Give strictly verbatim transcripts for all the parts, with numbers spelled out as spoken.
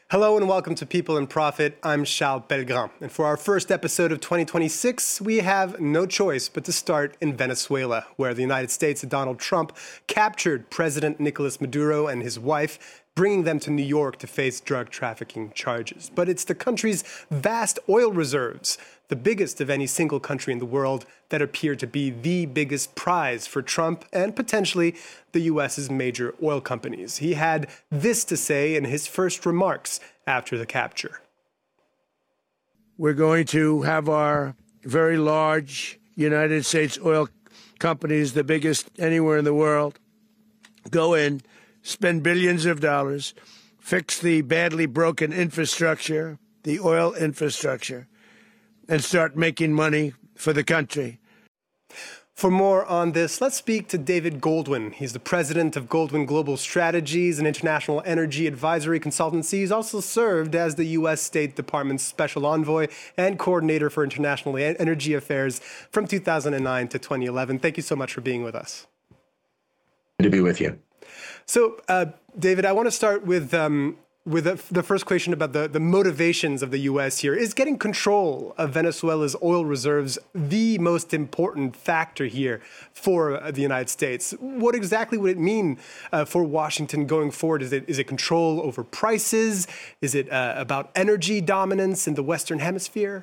Hello and welcome to People and Profit. I'm Charles Pellegrin. And for our first episode of twenty twenty-six, we have no choice but to start in Venezuela, where the United States and Donald Trump captured President Nicolas Maduro and his wife, bringing them to New York to face drug trafficking charges. But it's the country's vast oil reserves, the biggest of any single country in the world, that appear to be the biggest prize for Trump and potentially the U S's major oil companies. He had this to say in his first remarks after the capture. We're going to have our very large United States oil companies, the biggest anywhere in the world, go in, spend billions of dollars, fix the badly broken infrastructure, the oil infrastructure, and start making money for the country. For more on this, let's speak to David Goldwyn. He's the president of Goldwyn Global Strategies, an international energy advisory consultancy. He's also served as the U S State Department's special envoy and coordinator for international energy affairs from two thousand nine to twenty eleven. Thank you so much for being with us. Good to be with you. So, uh, David, I want to start with um, with the, the first question about the, the motivations of the U S here. Is getting control of Venezuela's oil reserves the most important factor here for uh, the United States? What exactly would it mean uh, for Washington going forward? Is it is it control over prices? Is it uh, about energy dominance in the Western Hemisphere?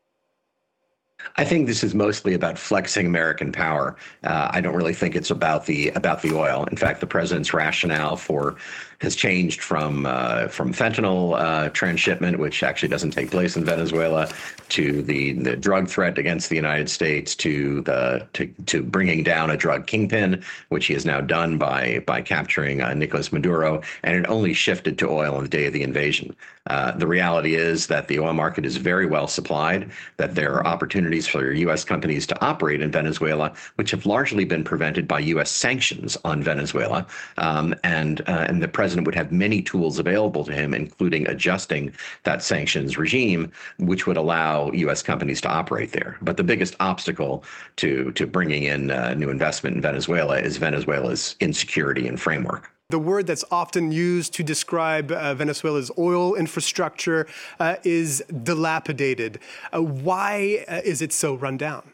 I think this is mostly about flexing American power. Uh, I don't really think it's about the about the oil. In fact, the president's rationale for has changed from uh, from fentanyl uh, transshipment, which actually doesn't take place in Venezuela, to the, the drug threat against the United States, to the to, to bringing down a drug kingpin, which he has now done by by capturing uh, Nicolas Maduro, and it only shifted to oil on the day of the invasion. Uh, the reality is that the oil market is very well supplied, that there are opportunities for U S companies to operate in Venezuela, which have largely been prevented by U S sanctions on Venezuela. Um, and, uh, and the president would have many tools available to him, including adjusting that sanctions regime, which would allow U S companies to operate there. But the biggest obstacle to, to bringing in uh, new investment in Venezuela is Venezuela's insecurity and framework. The word that's often used to describe uh, Venezuela's oil infrastructure uh, is dilapidated. Uh, why uh, is it so run down?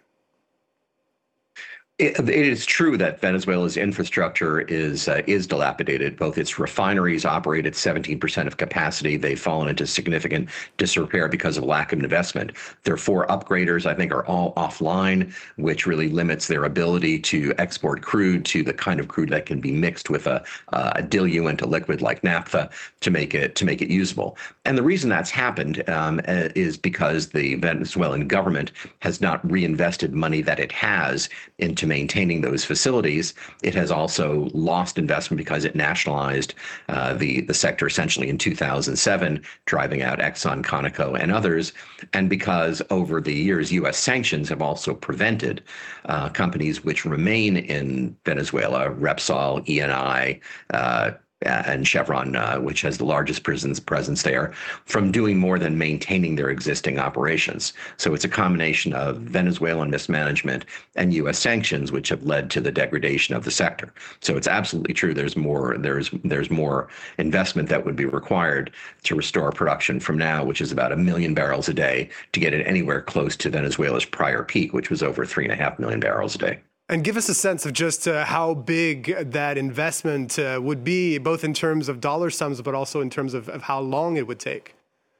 It, it is true that Venezuela's infrastructure is uh, is dilapidated. Both its refineries operate at seventeen percent of capacity. They've fallen into significant disrepair because of lack of investment. Their four upgraders, I think, are all offline, which really limits their ability to export crude to the kind of crude that can be mixed with a, a diluent, a liquid like naphtha, to make it to make it usable. And the reason that's happened um, is because the Venezuelan government has not reinvested money that it has into maintaining those facilities. It has also lost investment because it nationalized uh, the, the sector essentially in two thousand seven, driving out Exxon, Conoco, and others. And because over the years, U S sanctions have also prevented uh, companies which remain in Venezuela, Repsol, E N I, uh, and Chevron, uh, which has the largest prisons presence there, from doing more than maintaining their existing operations. So it's a combination of Venezuelan mismanagement and U S sanctions, which have led to the degradation of the sector. So it's absolutely true. There's more. There's there's more investment that would be required to restore production from now, which is about a million barrels a day, to get it anywhere close to Venezuela's prior peak, which was over three and a half million barrels a day. And give us a sense of just uh, how big that investment uh, would be, both in terms of dollar sums, but also in terms of, of how long it would take.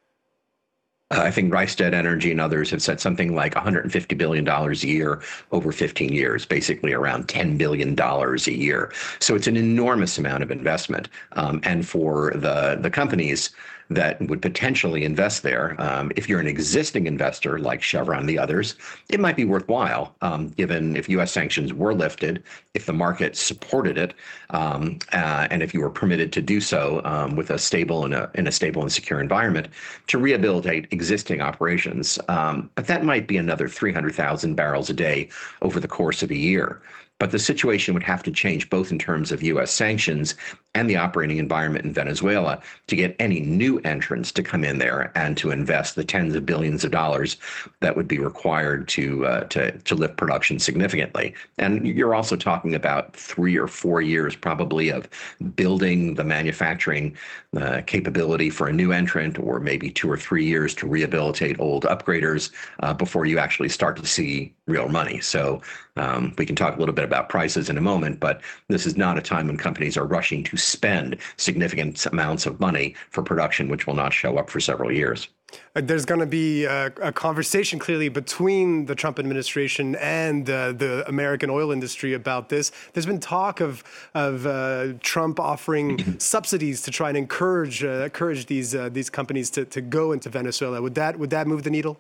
Uh, I think Rystad Energy and others have said something like one hundred fifty billion dollars a year over fifteen years, basically around ten billion dollars a year. So it's an enormous amount of investment. Um, and for the, the companies that would potentially invest there, um, if you're an existing investor like Chevron and the others, it might be worthwhile, um, given if U S sanctions were lifted, if the market supported it, um, uh, and if you were permitted to do so um, with a stable and a, in a stable and secure environment, to rehabilitate existing operations. Um, but that might be another three hundred thousand barrels a day over the course of a year. But the situation would have to change both in terms of U S sanctions and the operating environment in Venezuela to get any new entrants to come in there and to invest the tens of billions of dollars that would be required to uh, to to lift production significantly. And you're also talking about three or four years probably of building the manufacturing uh, capability for a new entrant, or maybe two or three years to rehabilitate old upgraders uh, before you actually start to see real money. So um, we can talk a little bit about prices in a moment, but this is not a time when companies are rushing to spend significant amounts of money for production, which will not show up for several years. There's going to be a, a conversation clearly between the Trump administration and uh, the American oil industry about this. There's been talk of of uh, Trump offering subsidies to try and encourage uh, encourage these uh, these companies to, to go into Venezuela. Would that would that move the needle?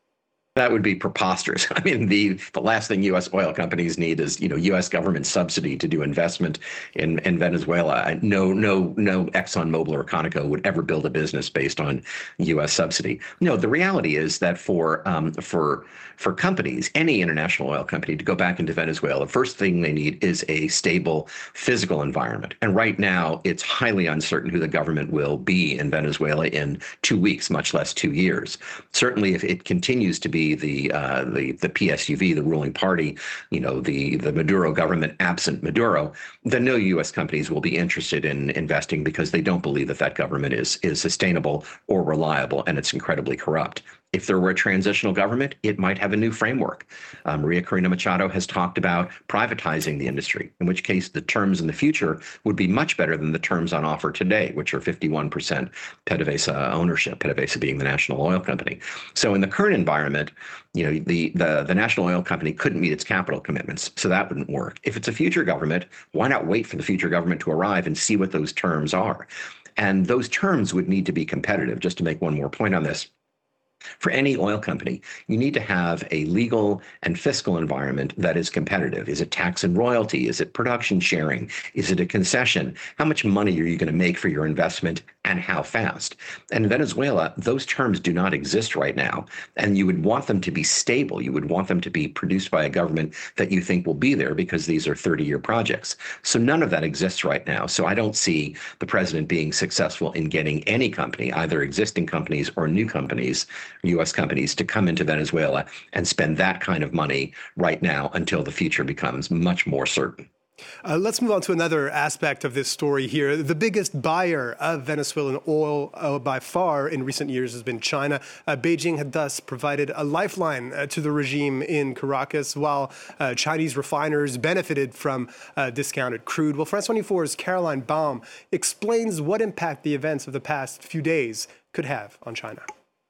That would be preposterous. I mean, the the last thing U S oil companies need is, you know, U S government subsidy to do investment in, in Venezuela. No, no, no ExxonMobil or Conoco would ever build a business based on U S subsidy. No, the reality is that for um, for for companies, any international oil company to go back into Venezuela, the first thing they need is a stable physical environment. And right now, it's highly uncertain who the government will be in Venezuela in two weeks, much less two years. Certainly, if it continues to be the uh, the the P S U V, the ruling party, you know, the the Maduro government absent Maduro, then no U S companies will be interested in investing because they don't believe that that government is is sustainable or reliable, and it's incredibly corrupt. If there were a transitional government, it might have a new framework. Um, Maria Corina Machado has talked about privatizing the industry, in which case the terms in the future would be much better than the terms on offer today, which are fifty-one percent PDVSA ownership, PDVSA being the national oil company. So in the current environment, you know, the, the, the national oil company couldn't meet its capital commitments, so that wouldn't work. If it's a future government, why not wait for the future government to arrive and see what those terms are? And those terms would need to be competitive. Just to make one more point on this. For any oil company, you need to have a legal and fiscal environment that is competitive. Is it tax and royalty? Is it production sharing? Is it a concession? How much money are you going to make for your investment, and how fast? And in Venezuela, those terms do not exist right now. And you would want them to be stable. You would want them to be produced by a government that you think will be there, because these are thirty-year projects. So none of that exists right now. So I don't see the president being successful in getting any company, either existing companies or new companies, U S companies, to come into Venezuela and spend that kind of money right now until the future becomes much more certain. Uh, let's move on to another aspect of this story here. The biggest buyer of Venezuelan oil uh, by far in recent years has been China. Uh, Beijing had thus provided a lifeline uh, to the regime in Caracas, while uh, Chinese refiners benefited from uh, discounted crude. Well, France twenty-four's Caroline Baum explains what impact the events of the past few days could have on China.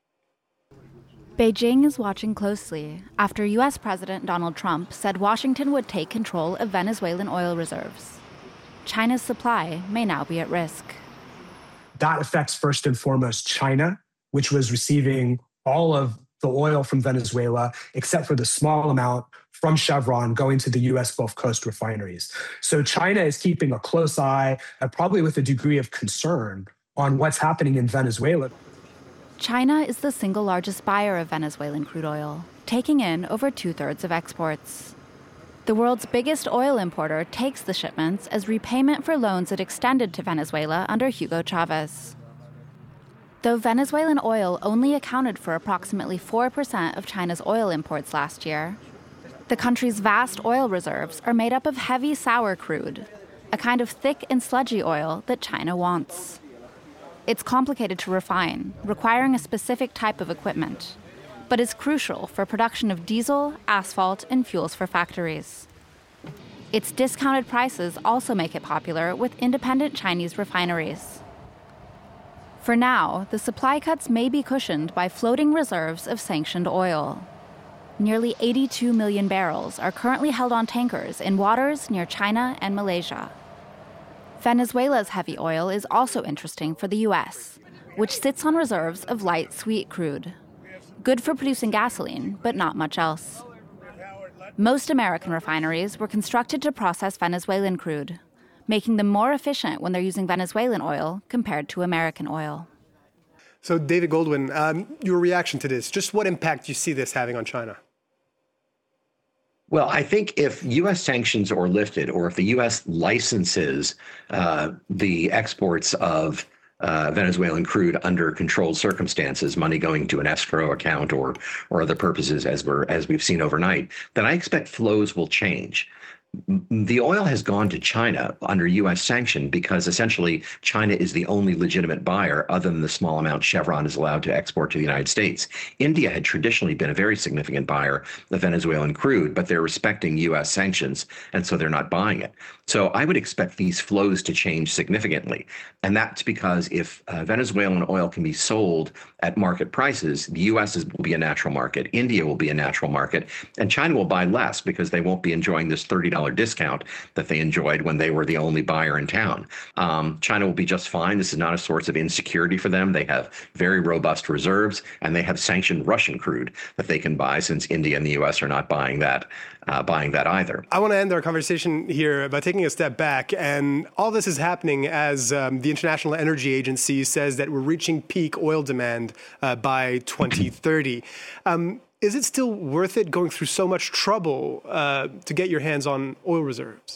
Beijing is watching closely after U S President Donald Trump said Washington would take control of Venezuelan oil reserves. China's supply may now be at risk. That affects first and foremost China, which was receiving all of the oil from Venezuela, except for the small amount from Chevron going to the U S Gulf Coast refineries. So China is keeping a close eye, and probably with a degree of concern, on what's happening in Venezuela. China is the single largest buyer of Venezuelan crude oil, taking in over two-thirds of exports. The world's biggest oil importer takes the shipments as repayment for loans it extended to Venezuela under Hugo Chavez. Though Venezuelan oil only accounted for approximately four percent of China's oil imports last year, the country's vast oil reserves are made up of heavy sour crude, a kind of thick and sludgy oil that China wants. It's complicated to refine, requiring a specific type of equipment, but is crucial for production of diesel, asphalt, and fuels for factories. Its discounted prices also make it popular with independent Chinese refineries. For now, the supply cuts may be cushioned by floating reserves of sanctioned oil. Nearly eighty-two million barrels are currently held on tankers in waters near China and Malaysia. Venezuela's heavy oil is also interesting for the U S, which sits on reserves of light sweet crude. Good for producing gasoline, but not much else. Most American refineries were constructed to process Venezuelan crude, making them more efficient when they're using Venezuelan oil compared to American oil. So, David Goldwyn, um, your reaction to this, just what impact do you see this having on China? Well, I think if U S sanctions are lifted, or if the U S licenses uh, the exports of uh, Venezuelan crude under controlled circumstances, money going to an escrow account or or other purposes, as we're as we've seen overnight, then I expect flows will change. The oil has gone to China under U S sanction because essentially China is the only legitimate buyer other than the small amount Chevron is allowed to export to the United States. India had traditionally been a very significant buyer of Venezuelan crude, but they're respecting U S sanctions, and so they're not buying it. So I would expect these flows to change significantly. And that's because if uh, Venezuelan oil can be sold at market prices, the U S is, will be a natural market, India will be a natural market, and China will buy less because they won't be enjoying this thirty dollars discount that they enjoyed when they were the only buyer in town. Um, China will be just fine. This is not a source of insecurity for them. They have very robust reserves, and they have sanctioned Russian crude that they can buy, since India and the U S are not buying that, uh, buying that either. I want to end our conversation here by taking a step back. And all this is happening as um, the International Energy Agency says that we're reaching peak oil demand uh, by twenty thirty. Um, Is it still worth it going through so much trouble uh, to get your hands on oil reserves?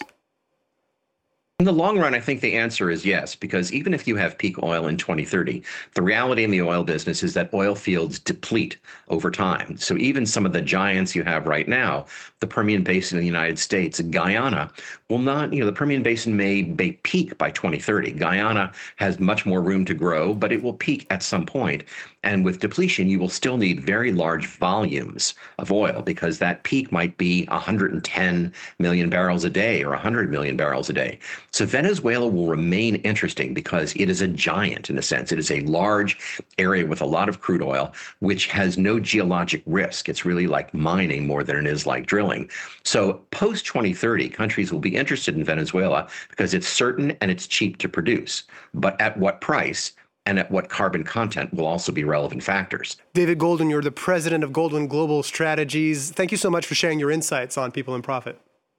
In the long run, I think the answer is yes, because even if you have peak oil in twenty thirty, the reality in the oil business is that oil fields deplete over time. So even some of the giants you have right now, the Permian Basin in the United States, Guyana, will not, you know, the Permian Basin may, may peak by twenty thirty. Guyana has much more room to grow, but it will peak at some point. And with depletion, you will still need very large volumes of oil, because that peak might be one hundred ten million barrels a day or one hundred million barrels a day. So Venezuela will remain interesting because it is a giant in a sense. It is a large area with a lot of crude oil, which has no geologic risk. It's really like mining more than it is like drilling. So post twenty thirty, countries will be interested in Venezuela because it's certain and it's cheap to produce. But at what price and at what carbon content will also be relevant factors. David Goldin, you're the president of Goldin Global Strategies. Thank you so much for sharing your insights on People and Profit.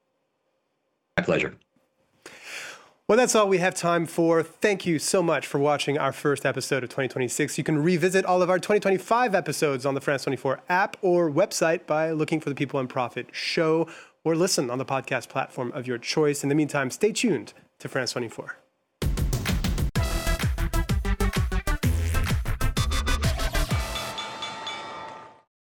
My pleasure. Well, that's all we have time for. Thank you so much for watching our first episode of twenty twenty-six. You can revisit all of our twenty twenty-five episodes on the France twenty-four app or website by looking for the People and Profit show, or listen on the podcast platform of your choice. In the meantime, stay tuned to France twenty-four.